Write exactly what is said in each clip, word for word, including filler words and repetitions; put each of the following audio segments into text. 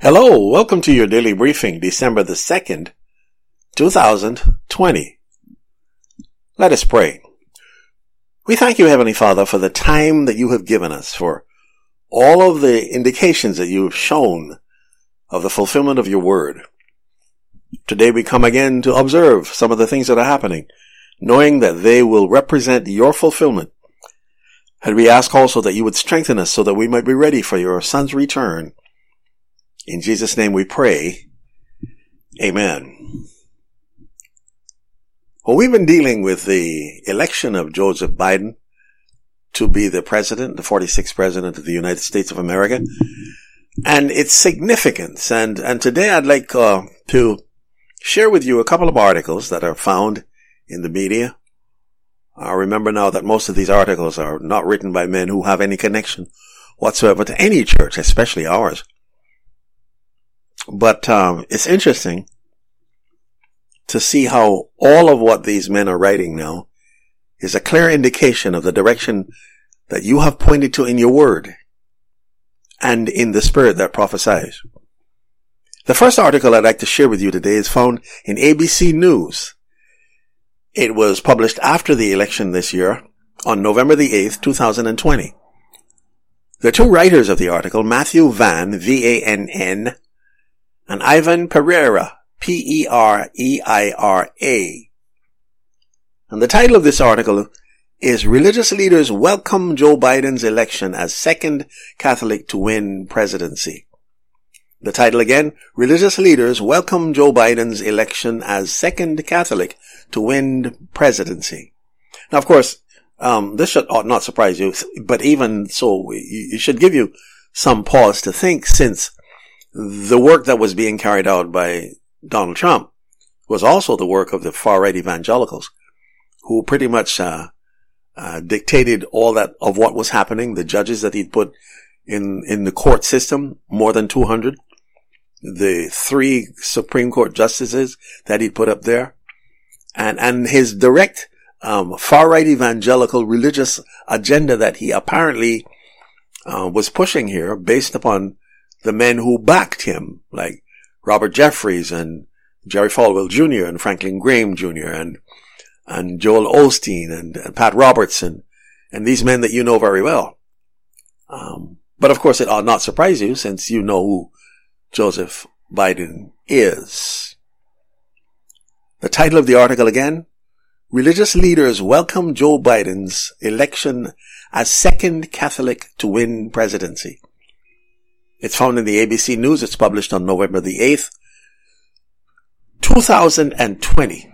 Hello, welcome to your daily briefing, December the second, two thousand twenty. Let us pray. We thank you, Heavenly Father, for the time that you have given us, for all of the indications that you have shown of the fulfillment of your word. Today we come again to observe some of the things that are happening, knowing that they will represent your fulfillment. And we ask also that you would strengthen us so that we might be ready for your Son's return. In Jesus' name we pray. Amen. Well, we've been dealing with the election of Joseph Biden to be the president, the forty-sixth president of the United States of America, and its significance. And, and today I'd like uh, to share with you a couple of articles that are found in the media. I remember now that most of these articles are not written by men who have any connection whatsoever to any church, especially ours. But um, it's interesting to see how all of what these men are writing now is a clear indication of the direction that you have pointed to in your word and in the spirit that prophesies. The first article I'd like to share with you today is found in A B C News. It was published after the election this year on November the eighth, two thousand twenty. The two writers of the article, Matthew Vann, V A N N, and Ivan Pereira, P E R E I R A. And the title of this article is Religious Leaders Welcome Joe Biden's Election as Second Catholic to Win Presidency. The title again, Religious Leaders Welcome Joe Biden's Election as Second Catholic to Win Presidency. Now, of course, um, this should ought not surprise you, but even so, it should give you some pause to think, since the work that was being carried out by Donald Trump was also the work of the far-right evangelicals, who pretty much uh, uh dictated all that of what was happening. The judges that he'd put in in the court system, more than two hundred, the three Supreme Court justices that he'd put up there, and and his direct um far-right evangelical religious agenda that he apparently uh, was pushing here, based upon the men who backed him, like Robert Jeffries and Jerry Falwell Junior and Franklin Graham Junior and and Joel Osteen and, and Pat Robertson, and these men that you know very well. Um, but of course, it ought not surprise you, since you know who Joseph Biden is. The title of the article again, Religious Leaders Welcome Joe Biden's Election as Second Catholic to Win Presidency. It's found in the A B C News. It's published on November the eighth, two thousand twenty.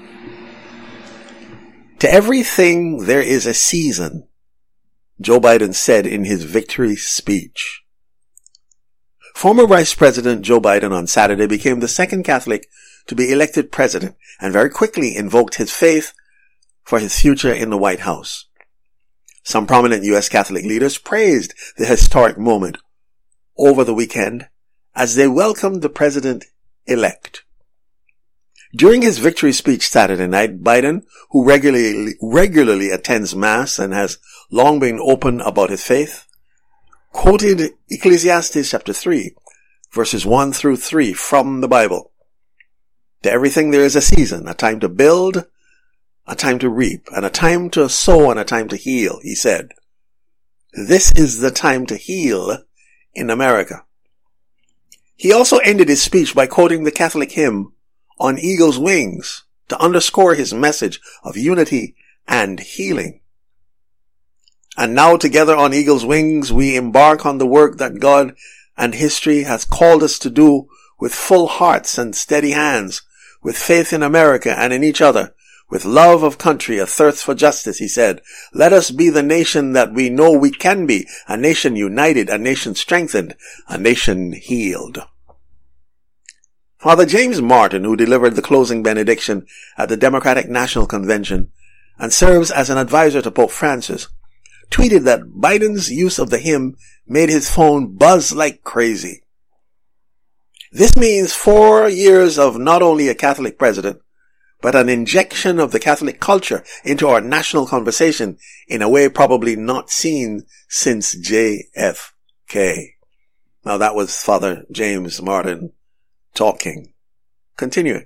To everything there is a season, Joe Biden said in his victory speech. Former Vice President Joe Biden on Saturday became the second Catholic to be elected president, and very quickly invoked his faith for his future in the White House. Some prominent U S Catholic leaders praised the historic moment over the weekend as they welcomed the president-elect. During his victory speech Saturday night, Biden, who regularly, regularly attends Mass and has long been open about his faith, quoted Ecclesiastes chapter three, verses one through three from the Bible. To everything there is a season, a time to build, a time to reap, and a time to sow and a time to heal, he said. This is the time to heal in America. He also ended his speech by quoting the Catholic hymn On Eagle's Wings to underscore his message of unity and healing. And now together on Eagle's Wings we embark on the work that God and history has called us to do, with full hearts and steady hands, with faith in America and in each other, with love of country, a thirst for justice, he said. Let us be the nation that we know we can be, a nation united, a nation strengthened, a nation healed. Father James Martin, who delivered the closing benediction at the Democratic National Convention and serves as an advisor to Pope Francis, tweeted that Biden's use of the hymn made his phone buzz like crazy. This means four years of not only a Catholic president, but an injection of the Catholic culture into our national conversation in a way probably not seen since J F K. Now that was Father James Martin talking. Continuing.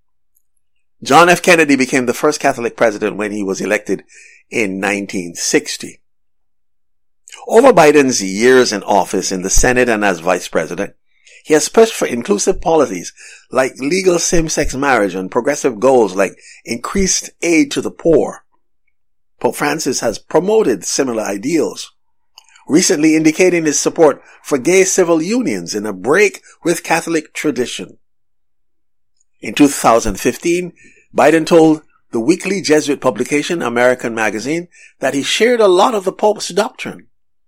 John F. Kennedy became the first Catholic president when he was elected in nineteen sixty. Over Biden's years in office in the Senate and as vice president, he has pushed for inclusive policies like legal same-sex marriage and progressive goals like increased aid to the poor. Pope Francis has promoted similar ideals, recently indicating his support for gay civil unions in a break with Catholic tradition. In two thousand fifteen, Biden told the weekly Jesuit publication American Magazine that he shared a lot of the Pope's doctrine.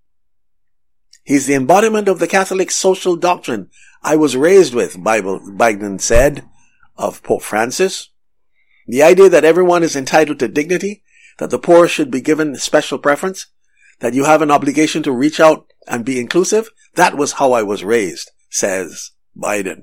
He's the embodiment of the Catholic social doctrine I was raised with, Bible, Biden said of Pope Francis. The idea that everyone is entitled to dignity, that the poor should be given special preference, that you have an obligation to reach out and be inclusive, that was how I was raised, says Biden.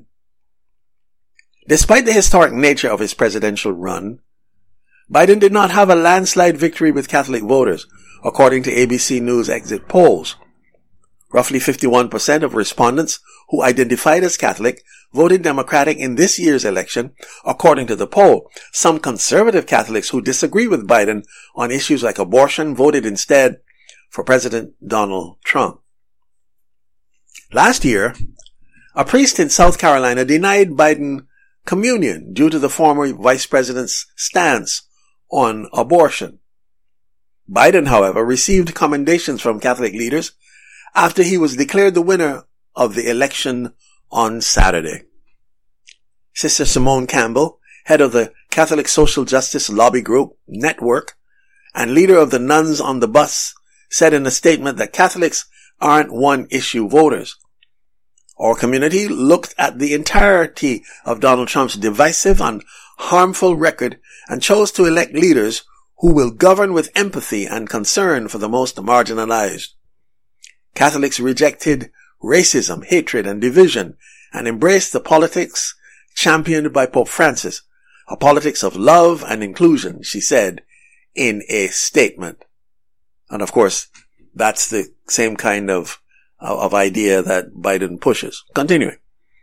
Despite the historic nature of his presidential run, Biden did not have a landslide victory with Catholic voters, according to A B C News exit polls. Roughly fifty-one percent of respondents who identified as Catholic voted Democratic in this year's election, according to the poll. Some conservative Catholics who disagree with Biden on issues like abortion voted instead for President Donald Trump. Last year, a priest in South Carolina denied Biden communion due to the former vice president's stance on abortion. Biden, however, received commendations from Catholic leaders after he was declared the winner of the election on Saturday. Sister Simone Campbell, head of the Catholic Social Justice Lobby Group Network and leader of the Nuns on the Bus, said in a statement that Catholics aren't one-issue voters. Our community looked at the entirety of Donald Trump's divisive and harmful record and chose to elect leaders who will govern with empathy and concern for the most marginalized. Catholics rejected racism, hatred, and division and embraced the politics championed by Pope Francis, a politics of love and inclusion, she said in a statement. And of course, that's the same kind of of idea that Biden pushes. Continuing.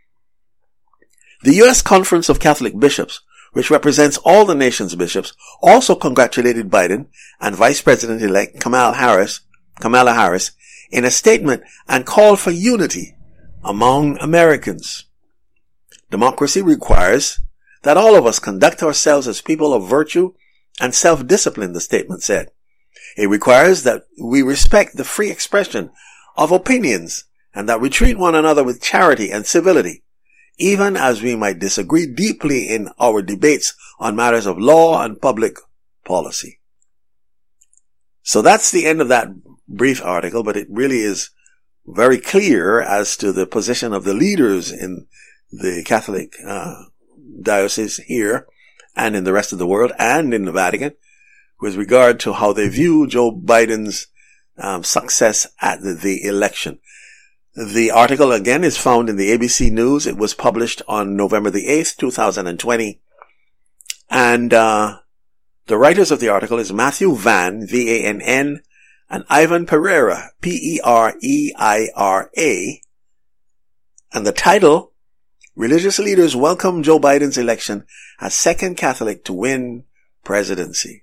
The U S Conference of Catholic Bishops, which represents all the nation's bishops, also congratulated Biden and Vice President-elect Kamala Harris, Kamala Harris in a statement and called for unity among Americans. Democracy requires that all of us conduct ourselves as people of virtue and self-discipline, the statement said. It requires that we respect the free expression of opinions and that we treat one another with charity and civility, even as we might disagree deeply in our debates on matters of law and public policy. So that's the end of that brief article, but it really is very clear as to the position of the leaders in the Catholic uh, diocese here and in the rest of the world and in the Vatican with regard to how they view Joe Biden's um, success at the, the election. The article again is found in the A B C News. It was published on November the eighth, two thousand twenty. And uh the writers of the article is Matthew Vann, V A N N, and Ivan Pereira, P E R E I R A. And the title, Religious Leaders Welcome Joe Biden's Election as Second Catholic to Win Presidency.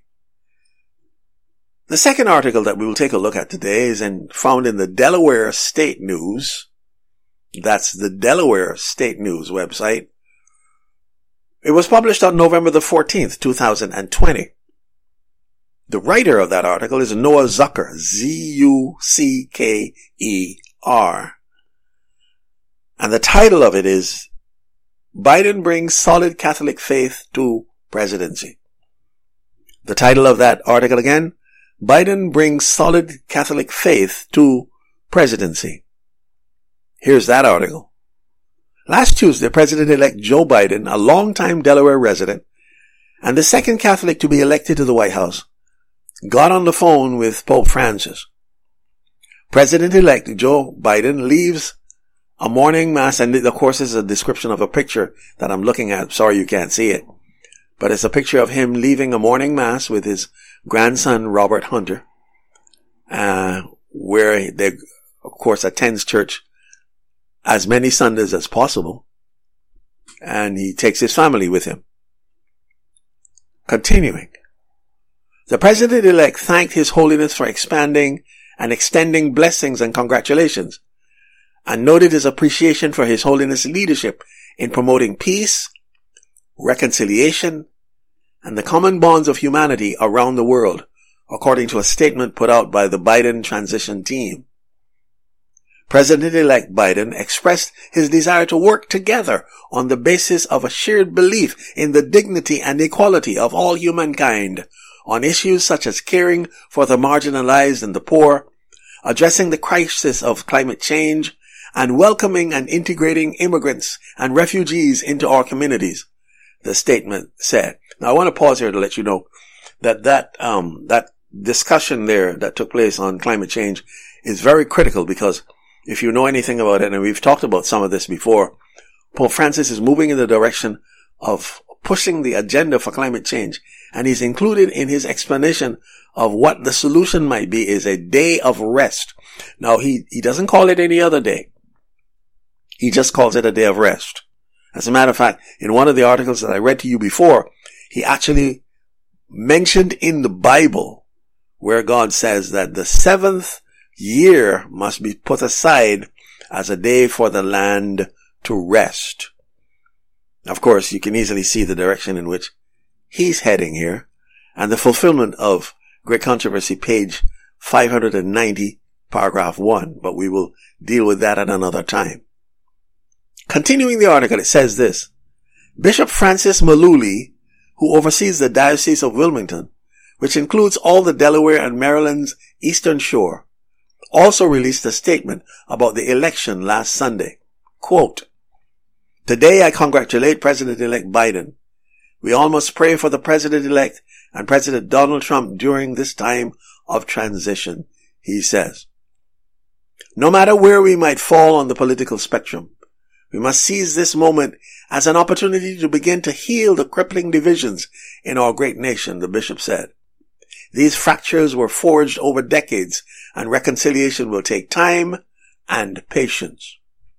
The second article that we will take a look at today is in, found in the Delaware State News. That's the Delaware State News website. It was published on November the fourteenth, two thousand twenty. The writer of that article is Noah Zucker, Z U C K E R. And the title of it is Biden Brings Solid Catholic Faith to Presidency. The title of that article again, Biden Brings Solid Catholic Faith to Presidency. Here's that article. Last Tuesday, President-elect Joe Biden, a longtime Delaware resident and the second Catholic to be elected to the White House, got on the phone with Pope Francis. President-elect Joe Biden leaves a morning mass, and of course this is a description of a picture that I'm looking at. Sorry you can't see it. But it's a picture of him leaving a morning mass with his grandson, Robert Hunter, uh, where they, of course, attends church as many Sundays as possible, and he takes his family with him. Continuing, the President-elect thanked His Holiness for expanding and extending blessings and congratulations, and noted his appreciation for His Holiness' leadership in promoting peace, reconciliation, and the common bonds of humanity around the world, according to a statement put out by the Biden transition team. President-elect Biden expressed his desire to work together on the basis of a shared belief in the dignity and equality of all humankind on issues such as caring for the marginalized and the poor, addressing the crisis of climate change, and welcoming and integrating immigrants and refugees into our communities, the statement said. Now, I want to pause here to let you know that that, um, that discussion there that took place on climate change is very critical, because if you know anything about it, and we've talked about some of this before, Pope Francis is moving in the direction of pushing the agenda for climate change. And he's included in his explanation of what the solution might be is a day of rest. Now, he, he doesn't call it any other day. He just calls it a day of rest. As a matter of fact, in one of the articles that I read to you before, he actually mentioned in the Bible where God says that the seventh year must be put aside as a day for the land to rest. Of course, you can easily see the direction in which he's heading here, and the fulfillment of Great Controversy, page five hundred ninety, paragraph one, but we will deal with that at another time. Continuing the article, it says this: Bishop Francis Maluli, who oversees the Diocese of Wilmington, which includes all the Delaware and Maryland's Eastern Shore, also released a statement about the election last Sunday. Quote, "Today I congratulate President-elect Biden. We all must pray for the President-elect and President Donald Trump during this time of transition," he says. "No matter where we might fall on the political spectrum, we must seize this moment as an opportunity to begin to heal the crippling divisions in our great nation," the bishop said. "These fractures were forged over decades, and reconciliation will take time and patience."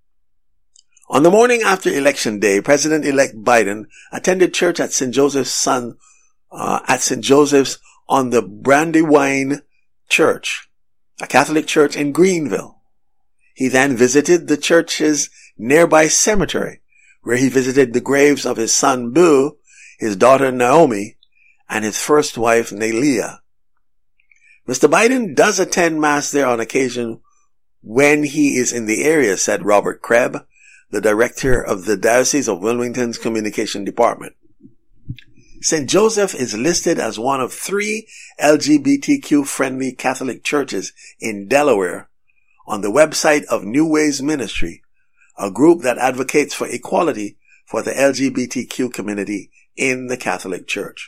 On the morning after Election Day, President-elect Biden attended church at Saint Joseph's Son, uh, at Saint Joseph's on the Brandywine Church, a Catholic church in Greenville. He then visited the church's nearby cemetery, where he visited the graves of his son Bill, his daughter Naomi, and his first wife Nelia. Mister Biden does attend Mass there on occasion when he is in the area, said Robert Kreb, the director of the Diocese of Wilmington's Communication Department. Saint Joseph is listed as one of three L G B T Q-friendly Catholic churches in Delaware on the website of New Ways Ministry, a group that advocates for equality for the L G B T Q community in the Catholic Church.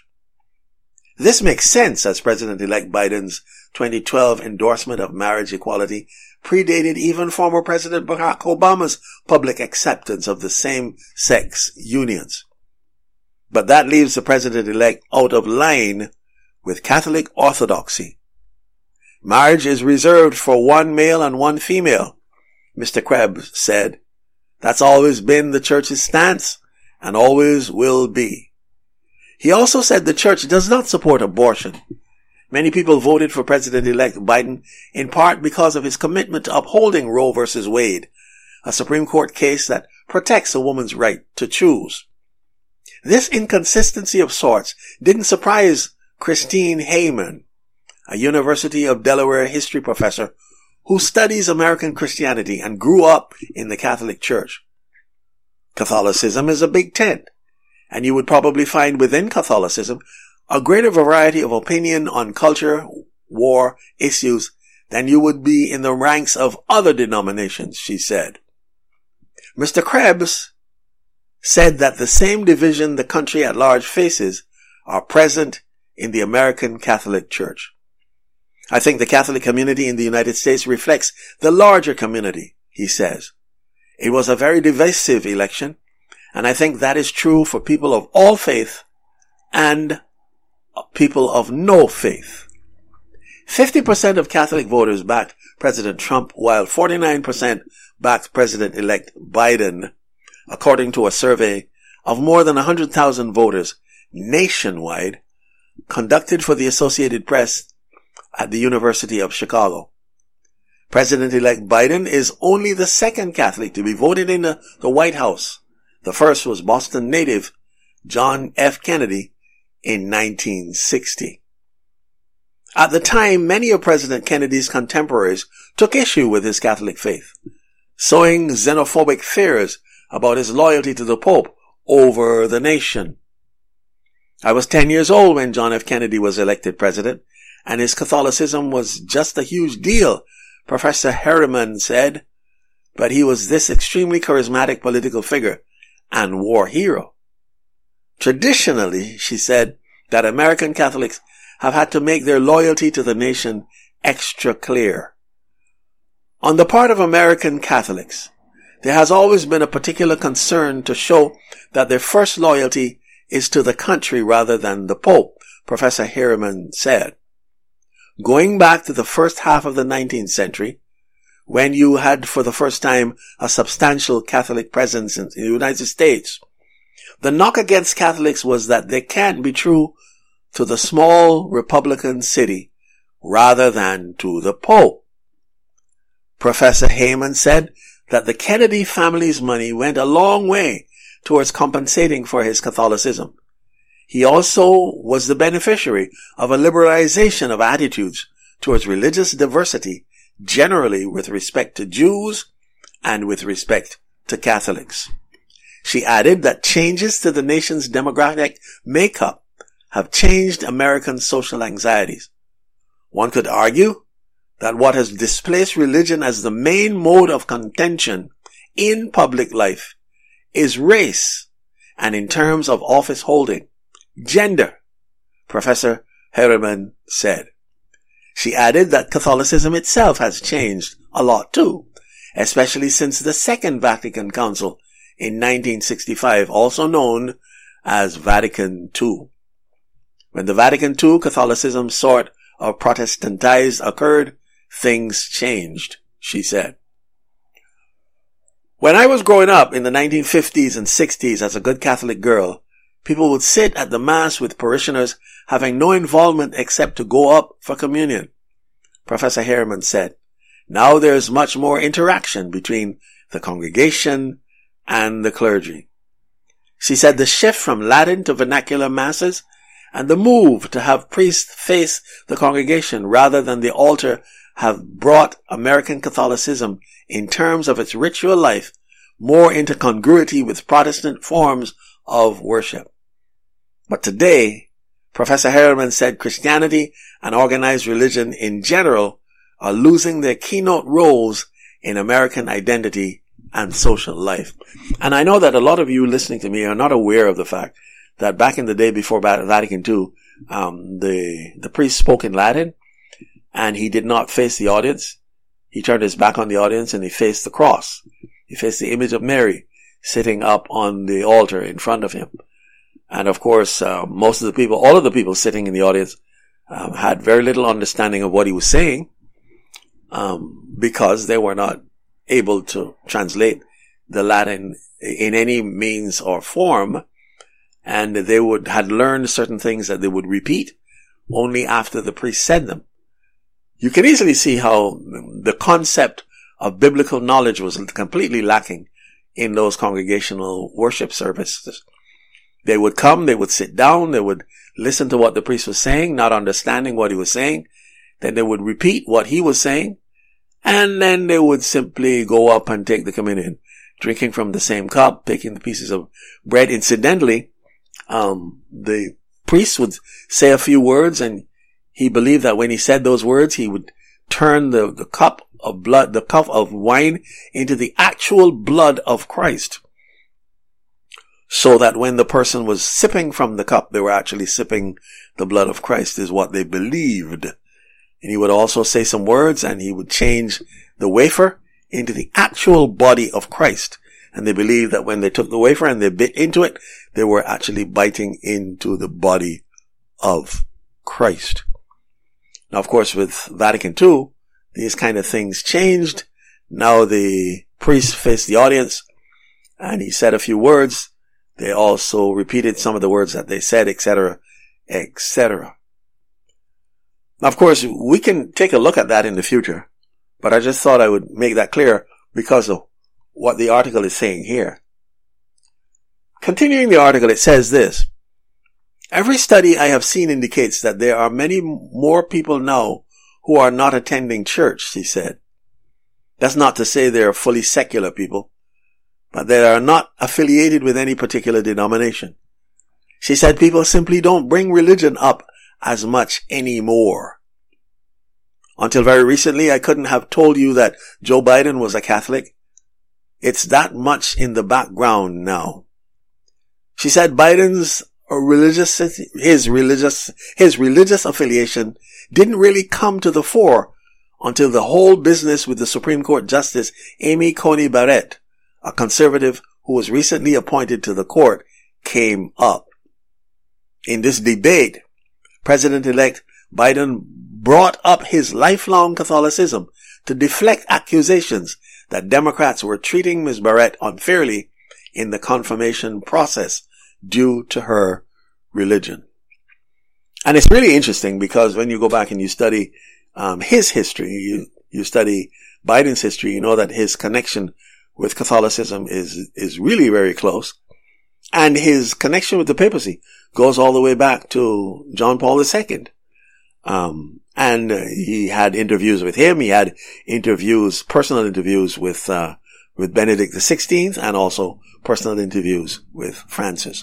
This makes sense, as President-elect Biden's twenty twelve endorsement of marriage equality predated even former President Barack Obama's public acceptance of the same-sex unions. But that leaves the President-elect out of line with Catholic orthodoxy. "Marriage is reserved for one male and one female," Mister Krebs said. "That's always been the church's stance and always will be." He also said the church does not support abortion. Many people voted for President-elect Biden in part because of his commitment to upholding Roe versus Wade, a Supreme Court case that protects a woman's right to choose. This inconsistency of sorts didn't surprise Christine Heyman, a University of Delaware history professor who studies American Christianity and grew up in the Catholic Church. Catholicism is a big tent, and you would probably find within Catholicism a greater variety of opinion on culture, war, issues than you would be in the ranks of other denominations, she said. Mister Krebs said that the same division the country at large faces are present in the American Catholic Church. "I think the Catholic community in the United States reflects the larger community," he says. "It was a very divisive election, and I think that is true for people of all faith and people of no faith." fifty percent of Catholic voters backed President Trump, while forty-nine percent backed President-elect Biden, according to a survey of more than one hundred thousand voters nationwide conducted for the Associated Press at the University of Chicago. President-elect Biden is only the second Catholic to be voted in the, the White House. The first was Boston native John F. Kennedy in nineteen sixty. At the time, many of President Kennedy's contemporaries took issue with his Catholic faith, sowing xenophobic fears about his loyalty to the Pope over the nation. I was ten years old when John F. Kennedy was elected president, and his Catholicism was just a huge deal, Professor Harriman said, but he was this extremely charismatic political figure and war hero. Traditionally, she said, that American Catholics have had to make their loyalty to the nation extra clear. On the part of American Catholics, there has always been a particular concern to show that their first loyalty is to the country rather than the Pope, Professor Harriman said. Going back to the first half of the nineteenth century, when you had for the first time a substantial Catholic presence in the United States, the knock against Catholics was that they can't be true to the small Republican city rather than to the Pope. Professor Heyman said that the Kennedy family's money went a long way towards compensating for his Catholicism. He also was the beneficiary of a liberalization of attitudes towards religious diversity, generally with respect to Jews and with respect to Catholics. She added that changes to the nation's demographic makeup have changed American social anxieties. One could argue that what has displaced religion as the main mode of contention in public life is race, and in terms of office holding, gender, Professor Harriman said. She added that Catholicism itself has changed a lot too, especially since the Second Vatican Council in nineteen sixty-five, also known as Vatican Two. When the Vatican Two Catholicism sort of Protestantized occurred, things changed, she said. When I was growing up in the nineteen fifties and sixties as a good Catholic girl, people would sit at the Mass with parishioners having no involvement except to go up for communion, Professor Harriman said. Now there's much more interaction between the congregation and the clergy. She said the shift from Latin to vernacular Masses and the move to have priests face the congregation rather than the altar have brought American Catholicism in terms of its ritual life more into congruity with Protestant forms of worship. But today, Professor Harriman said Christianity and organized religion in general are losing their keynote roles in American identity and social life. And I know that a lot of you listening to me are not aware of the fact that back in the day before Vatican Two, um, the, the priest spoke in Latin and he did not face the audience. He turned his back on the audience and he faced the cross. He faced the image of Mary sitting up on the altar in front of him. And of course, uh, most of the people, all of the people sitting in the audience, um, had very little understanding of what he was saying, um, because they were not able to translate the Latin in any means or form. And they would, had learned certain things that they would repeat only after the priest said them. You can easily see how the concept of biblical knowledge was completely lacking in those congregational worship services. They would come, they would sit down, they would listen to what the priest was saying, not understanding what he was saying. Then they would repeat what he was saying, and then they would simply go up and take the communion, drinking from the same cup, taking the pieces of bread. Incidentally, um, the priest would say a few words, and he believed that when he said those words, he would turn the, the cup of blood, the cup of wine into the actual blood of Christ. So that when the person was sipping from the cup, they were actually sipping the blood of Christ, is what they believed. And he would also say some words, and he would change the wafer into the actual body of Christ. And they believed that when they took the wafer and they bit into it, they were actually biting into the body of Christ. Now, of course, with Vatican Two, these kind of things changed. Now the priest faced the audience and he said a few words. They also repeated some of the words that they said, et cetera, et cetera. Now, of course, we can take a look at that in the future, but I just thought I would make that clear because of what the article is saying here. Continuing the article, it says this: every study I have seen indicates that there are many more people now who are not attending church, he said. That's not to say they are fully secular people, but they are not affiliated with any particular denomination. She said people simply don't bring religion up as much anymore. Until very recently, I couldn't have told you that Joe Biden was a Catholic. It's that much in the background now. She said Biden's religious, his religious, his religious affiliation didn't really come to the fore until the whole business with the Supreme Court Justice Amy Coney Barrett, a conservative who was recently appointed to the court, came up. In this debate, President-elect Biden brought up his lifelong Catholicism to deflect accusations that Democrats were treating Miz Barrett unfairly in the confirmation process due to her religion. And it's really interesting because when you go back and you study um, his history, you, you study Biden's history, you know that his connection with Catholicism is, is really very close. And his connection with the papacy goes all the way back to John Paul the Second. Um, and uh, he had interviews with him. He had interviews, personal interviews with, uh, with Benedict the Sixteenth and also personal interviews with Francis.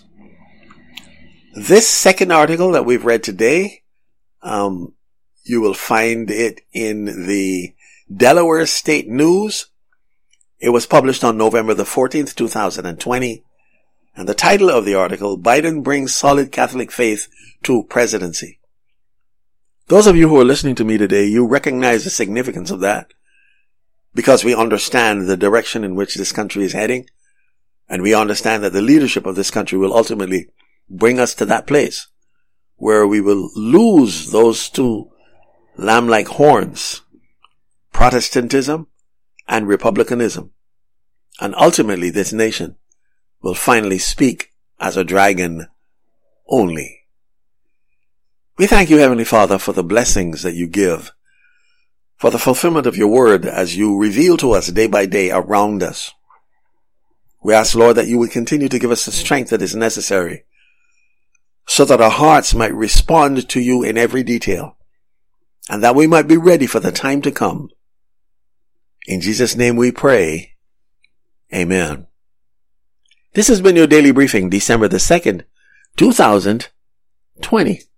This second article that we've read today, um, you will find it in the Delaware State News. It was published on November the fourteenth, two thousand twenty. And the title of the article, Biden Brings Solid Catholic Faith to Presidency. Those of you who are listening to me today, you recognize the significance of that because we understand the direction in which this country is heading. And we understand that the leadership of this country will ultimately bring us to that place where we will lose those two lamb-like horns, Protestantism and Republicanism. And ultimately this nation will finally speak as a dragon only. We thank you, Heavenly Father, for the blessings that you give, for the fulfillment of your word as you reveal to us day by day around us. We ask, Lord, that you would continue to give us the strength that is necessary so that our hearts might respond to you in every detail and that we might be ready for the time to come. In Jesus' name we pray. Amen. This has been your daily briefing, December the second, two thousand twenty.